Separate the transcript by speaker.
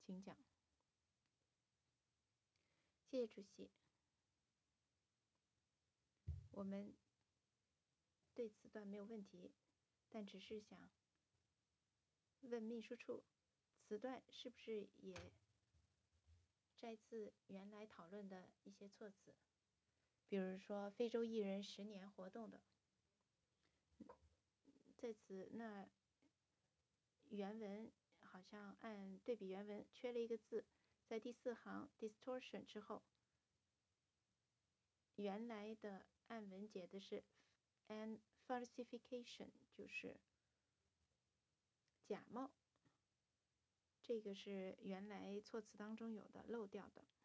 Speaker 1: 请讲。谢谢主席。我们对此段没有问题，但只是想问秘书处，此段是不是也摘自原来讨论的一些措辞，比如说非洲艺人10年活动的，在此那原文好像按对比原文缺了一个字，在第4行 distortion 之后，原来的按文解的是 an falsification， 就是假冒，这个是原来措辞当中有的漏掉的。